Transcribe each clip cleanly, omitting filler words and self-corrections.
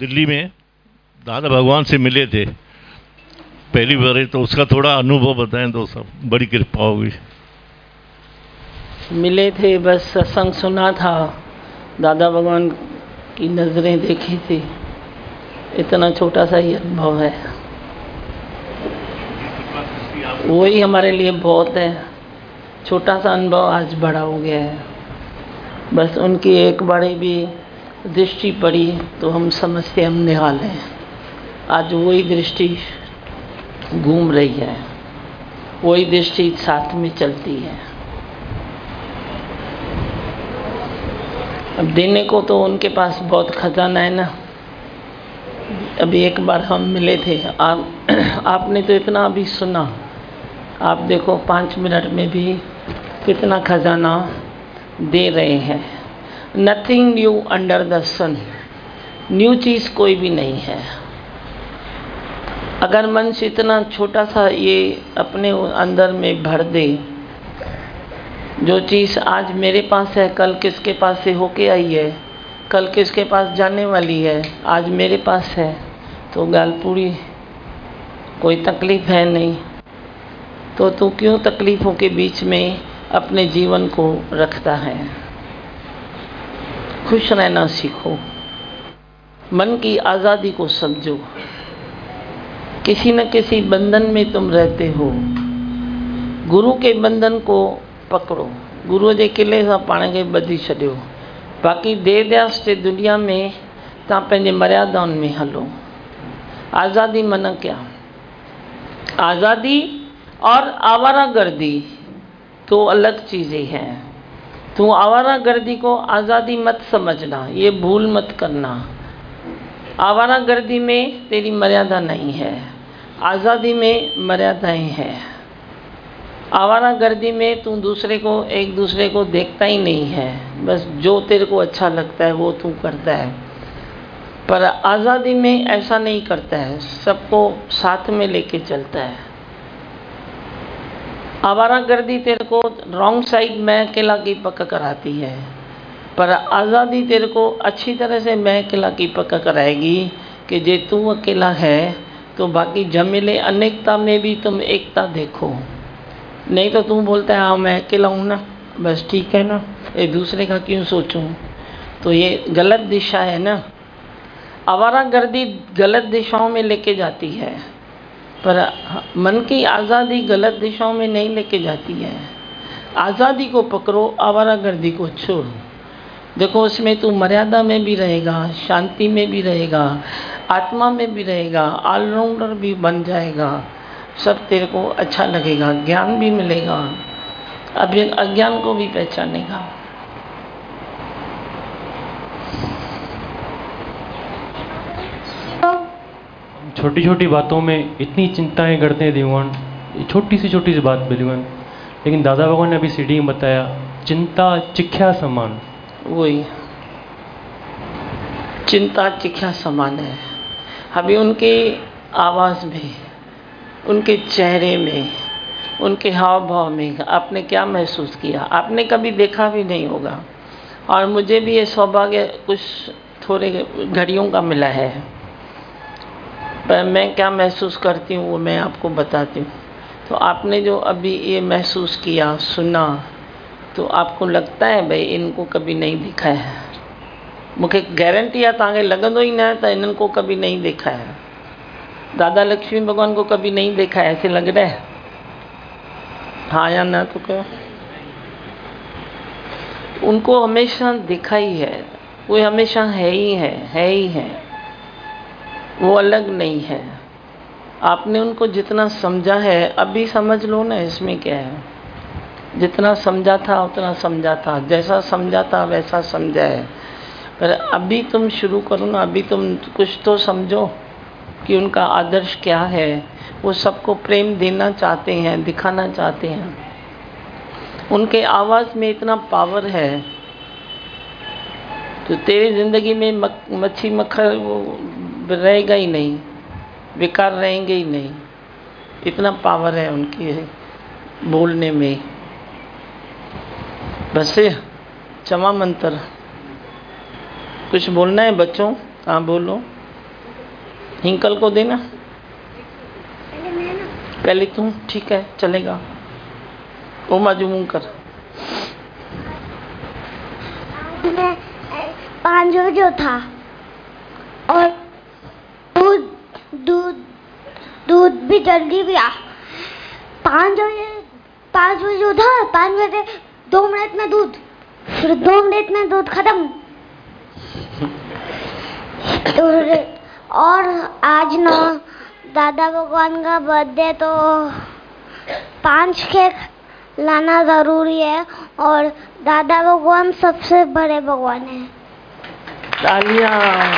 दिल्ली में दादा भगवान से मिले थे पहली बार, तो उसका थोड़ा अनुभव बताएं तो सब बड़ी कृपा होगी। मिले थे, बस सत्संग सुना था, दादा भगवान की नज़रें देखी थी, इतना छोटा सा ही अनुभव है। वही हमारे लिए बहुत है। छोटा सा अनुभव आज बड़ा हो गया है। बस उनकी एक बड़ी भी दृष्टि पड़ी तो हम समझते हम निहाल हैं। आज वही दृष्टि घूम रही है, वही दृष्टि साथ में चलती है। अब देने को तो उनके पास बहुत खजाना है ना। अभी एक बार हम मिले थे, आपने तो इतना अभी सुना, आप देखो 5 मिनट में भी कितना खजाना दे रहे हैं। Nothing new under the sun, new चीज़ कोई भी नहीं है। अगर मनुष्य इतना छोटा सा ये अपने अंदर में भर दे, जो चीज़ आज मेरे पास है कल किसके पास से होके आई है, कल किसके पास जाने वाली है, आज मेरे पास है, तो गाल पूरी, कोई तकलीफ है नहीं। तो तू क्यों तकलीफ़ों के बीच में अपने जीवन को रखता है। खुश रहना सीखो, मन की आज़ादी को समझो। किसी न किसी बंधन में तुम रहते हो, गुरु के बंधन को पकड़ो। गुरु जे किले सां पाण खे ॿधी छॾियो। बाक़ी देर दयास जे दुनिया में तव्हां पंहिंजे मर्यादाउनि में हलो। आज़ादी माना क्या? आज़ादी और आवारागर्दी तो अलग चीज़ें हैं। तू आवारागर्दी को आज़ादी मत समझना, ये भूल मत करना। आवारागर्दी में तेरी मर्यादा नहीं है, आज़ादी में मर्यादाएं हैं। आवारागर्दी में तू दूसरे को, एक दूसरे को देखता ही नहीं है, बस जो तेरे को अच्छा लगता है वो तू करता है। पर आज़ादी में ऐसा नहीं करता है, सबको साथ में लेके चलता है। आवारागर्दी तेरे को रॉन्ग साइड मैं अकेला की पक्का कराती है, पर आज़ादी तेरे को अच्छी तरह से मैं अकेला की पक्का कराएगी कि जे तू अकेला है तो बाकी जमीले अनेकता में भी तुम एकता देखो। नहीं तो तू बोलता है हाँ मैं अकेला हूँ ना, बस ठीक है ना, ये दूसरे का क्यों सोचूं। तो ये गलत दिशा है ना। आवारागर्दी गलत दिशाओं में लेके जाती है, पर मन की आज़ादी गलत दिशाओं में नहीं लेके जाती है। आज़ादी को पकड़ो, आवारागर्दी को छोड़ो। देखो उसमें तू मर्यादा में भी रहेगा, शांति में भी रहेगा, आत्मा में भी रहेगा, ऑलराउंडर भी बन जाएगा। सब तेरे को अच्छा लगेगा, ज्ञान भी मिलेगा, अभी अज्ञान को भी पहचानेगा। छोटी छोटी बातों में इतनी चिंताएं करते हैं दीवान, छोटी सी बात दीवान। लेकिन दादा भगवान ने अभी सीढ़ी में बताया, चिंता चिख्या समान। वही चिंता चिख्या समान है। अभी उनके आवाज़ में, उनके चेहरे में, उनके हाव भाव में आपने क्या महसूस किया? आपने कभी देखा भी नहीं होगा। और मुझे भी ये सौभाग्य कुछ थोड़े घड़ियों का मिला है, पर मैं क्या महसूस करती हूँ वो मैं आपको बताती हूँ। तो आपने जो अभी ये महसूस किया, सुना, तो आपको लगता है भाई इनको कभी नहीं देखा है। मुझे गारंटी है तव्हांखे लगंदो ही न तो इन्हनि को कभी नहीं देखा है। दादा लक्ष्मी भगवान को कभी नहीं देखा है, ऐसे लग रहा है? हाँ या ना तो कहो। उनको हमेशा देखा ही है, वो हमेशा है ही है, वो अलग नहीं है। आपने उनको जितना समझा है, अभी समझ लो ना, इसमें क्या है। जितना समझा था उतना समझा था, जैसा समझा था वैसा समझा है। पर अभी तुम शुरू करो ना, अभी तुम कुछ तो समझो कि उनका आदर्श क्या है। वो सबको प्रेम देना चाहते हैं, दिखाना चाहते हैं। उनके आवाज़ में इतना पावर है, तो तेरी ज़िंदगी में मच्छी मक्खर वो रहेगा ही नहीं, बेकार रहेंगे ही नहीं। इतना पावर है उनकी बोलने में। बस क्षमा मंत्र। कुछ बोलना है बच्चों? हाँ बोलो। हिंकल को देना, पहले तुम, ठीक है चलेगा। उमा जुमून कर। मैं 5 बजे था और दूध भी जल्दी भी आ। 5 बजे उठा, 5 बजे 2 मिनट में दूध, फिर 2 मिनट में दूध खत्म। और आज ना दादा भगवान का बर्थडे, तो 5 केक लाना जरूरी है और दादा भगवान सबसे बड़े भगवान हैं। तालियां।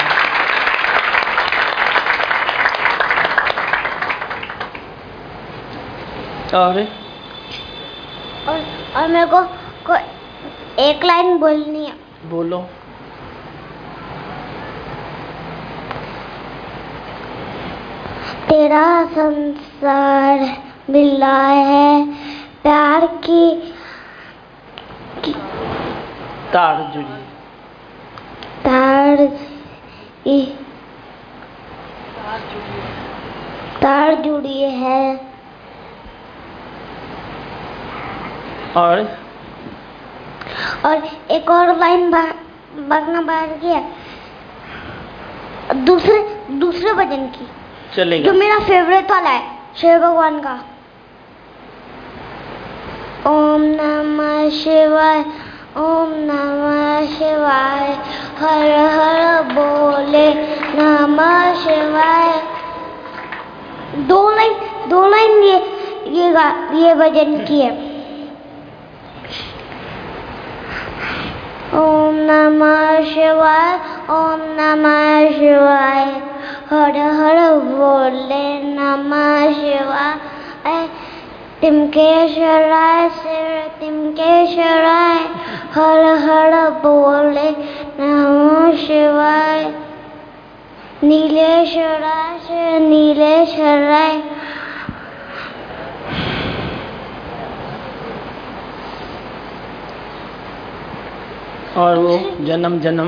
और मेरे को एक लाइन बोलनी है। बोलो। तेरा संसार मिला है प्यार की तार जुड़ी, तार जुड़ी है। और एक और लाइन बगना बाहर की है, दूसरे भजन की, चलेगा, जो मेरा फेवरेट वाला है, शिव भगवान का। ओम नमः शिवाय, ओम नमः शिवाय, हर हर बोले नमः शिवाय। 2 लाइन ये भजन की है। ओम नमः शिवाय, ओम नमः शिवाय, हर हर बोले नमः शिवाय। तिमकेश्वराय शिव तिमकेश्वराय, हर हर बोले नमः शिवाय। नीलेश्वराय शिव नीलेश्वराय। और वो जन्म जन्म,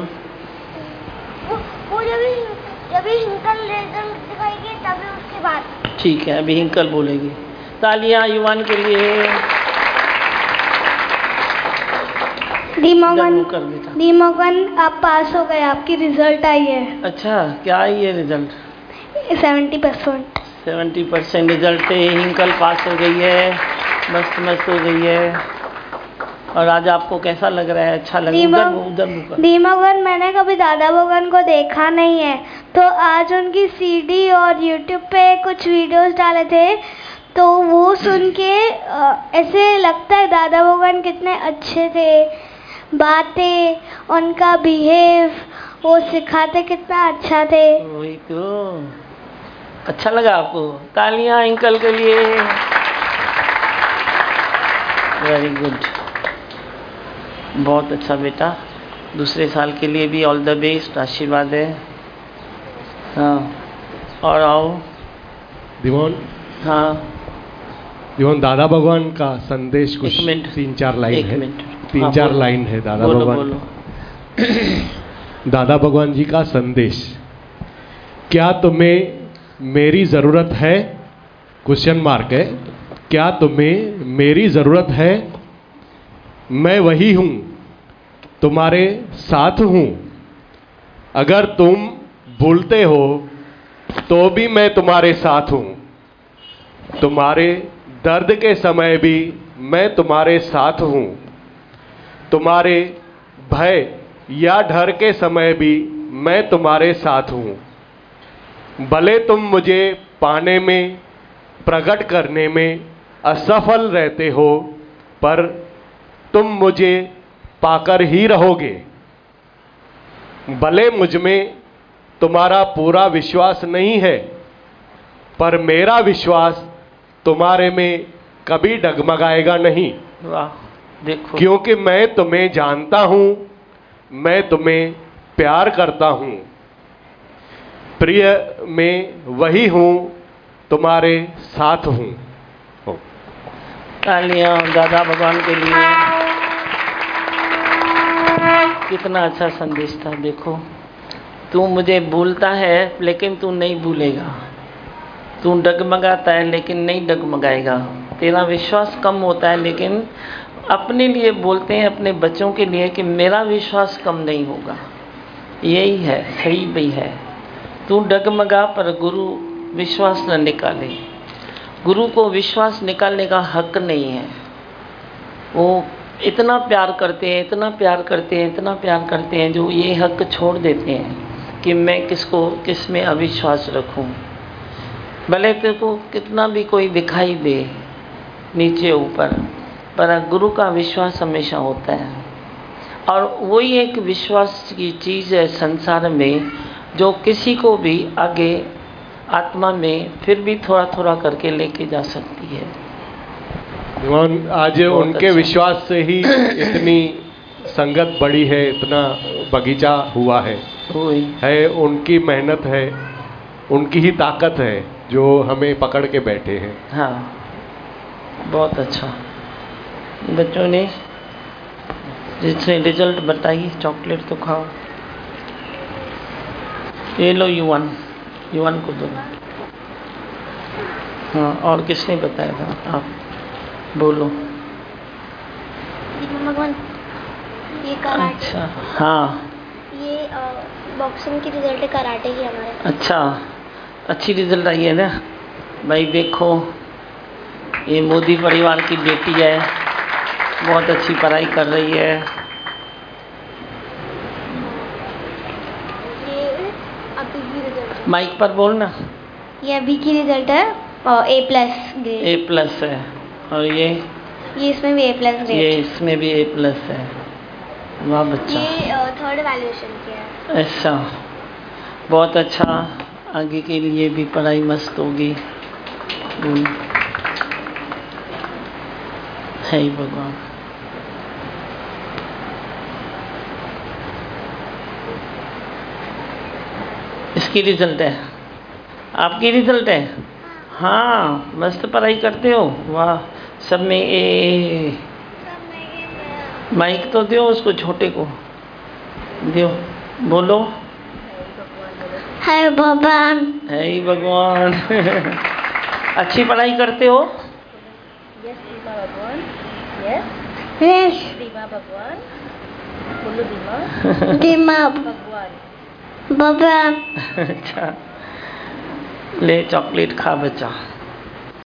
वो जब हिंकल रिजल्ट दिखाएगी तभी उसके बाद। ठीक है, अभी हिंकल बोलेगी। तालियां युवान के लिए। दीमोगन आप पास हो गए, आपकी रिजल्ट आई है। अच्छा, क्या आई है रिजल्ट? 70%। 70% रिजल्ट से हिंकल पास हो गई है, मस्त हो गई है। और आज आपको कैसा लग रहा है? अच्छा लग रहा है? उधर दीमोगन मैंने कभी दादा भगवान को देखा नहीं है, तो आज उनकी सीडी और यूट्यूब पे कुछ वीडियोस डाले थे, तो वो सुन के ऐसे लगता है दादा भगवान कितने अच्छे थे। बातें, उनका बिहेव, वो सिखाते कितना अच्छा थे। वही तो, अच्छा लगा आपको? तालियां अंकल के लिए। वेरी गुड, बहुत अच्छा बेटा। दूसरे साल के लिए भी ऑल द बेस्ट, आशीर्वाद है। हाँ, और आओ दीवान। हाँ दीवान, दादा भगवान का संदेश कुछ 3-4 लाइन है। 3-4 लाइन है दादा भगवान। दादा भगवान जी का संदेश। क्या तुम्हें मेरी जरूरत है? क्वेश्चन मार्क है। क्या तुम्हें मेरी जरूरत है? मैं वही हूं, तुम्हारे साथ हूं। अगर तुम भूलते हो तो भी मैं तुम्हारे साथ हूं। तुम्हारे दर्द के समय भी मैं तुम्हारे साथ हूं। तुम्हारे भय या डर के समय भी मैं तुम्हारे साथ हूं। भले तुम मुझे पाने में, प्रकट करने में असफल रहते हो, पर तुम मुझे पाकर ही रहोगे। भले मुझ में तुम्हारा पूरा विश्वास नहीं है, पर मेरा विश्वास तुम्हारे में कभी डगमगाएगा नहीं। वाह, देखो, क्योंकि मैं तुम्हें जानता हूं, मैं तुम्हें प्यार करता हूं। प्रिय मैं वही हूं, तुम्हारे साथ हूं। तालियां दादा भगवान के लिए। कितना अच्छा संदेश था, देखो। तू मुझे भूलता है लेकिन तू नहीं भूलेगा, तू डगमगाता है लेकिन नहीं डगमगाएगा, तेरा विश्वास कम होता है लेकिन अपने लिए बोलते हैं, अपने बच्चों के लिए कि मेरा विश्वास कम नहीं होगा। यही है, सही भी है। तू डगमगा पर गुरु विश्वास न निकाले। गुरु को विश्वास निकालने का हक नहीं है। वो इतना प्यार करते हैं, इतना प्यार करते हैं, इतना प्यार करते हैं, जो ये हक छोड़ देते हैं कि मैं किस में अविश्वास रखूं। भले तेरे को कितना भी कोई दिखाई दे नीचे ऊपर, पर गुरु का विश्वास हमेशा होता है। और वही एक विश्वास की चीज़ है संसार में जो किसी को भी आगे आत्मा में फिर भी थोड़ा थोड़ा करके लेके जा सकती है। आज उनके विश्वास से ही इतनी संगत बढ़ी है, इतना बगीचा हुआ है, उनकी मेहनत है, उनकी ही ताकत है जो हमें पकड़ के बैठे हैं। हाँ, बहुत अच्छा। बच्चों ने जिसने रिजल्ट बताई, चॉकलेट तो खाओ। ये लो युवान को दो। हाँ, और किसने बताया था? आप बोलो। भगवान, ये कराटे। अच्छा, हाँ, ये बॉक्सिंग की रिजल्ट है, कराटे की हमारे। अच्छा, अच्छी रिजल्ट आई है ना भाई। देखो, ये मोदी परिवार की बेटी है, बहुत अच्छी पढ़ाई कर रही है। ये अभी की रिजल्ट है। माइक पर बोलना। ये अभी की रिजल्ट है, A+ ग्रेड। A+ है। और ये इसमें भी A+ ग्रेड। ये इसमें भी A+ है। वाह बच्चा। ये 3rd वैल्यूएशन किया है। अच्छा, बहुत अच्छा। आगे के लिए भी पढ़ाई मस्त होगी। है ही भगवान। इसकी रिजल्ट है, आपकी रिजल्ट है। हाँ, मस्त पढ़ाई करते हो, वाह। सब में ए। माइक तो दो उसको, छोटे को दो, बोलो। है भगवान। है ही भगवान। अच्छी पढ़ाई करते हो। यस दीमा भगवान, यस यस दीमा भगवान, बोलो दीमा दीमा भगवान। भगवान। अच्छा, ले चॉकलेट खा बच्चा।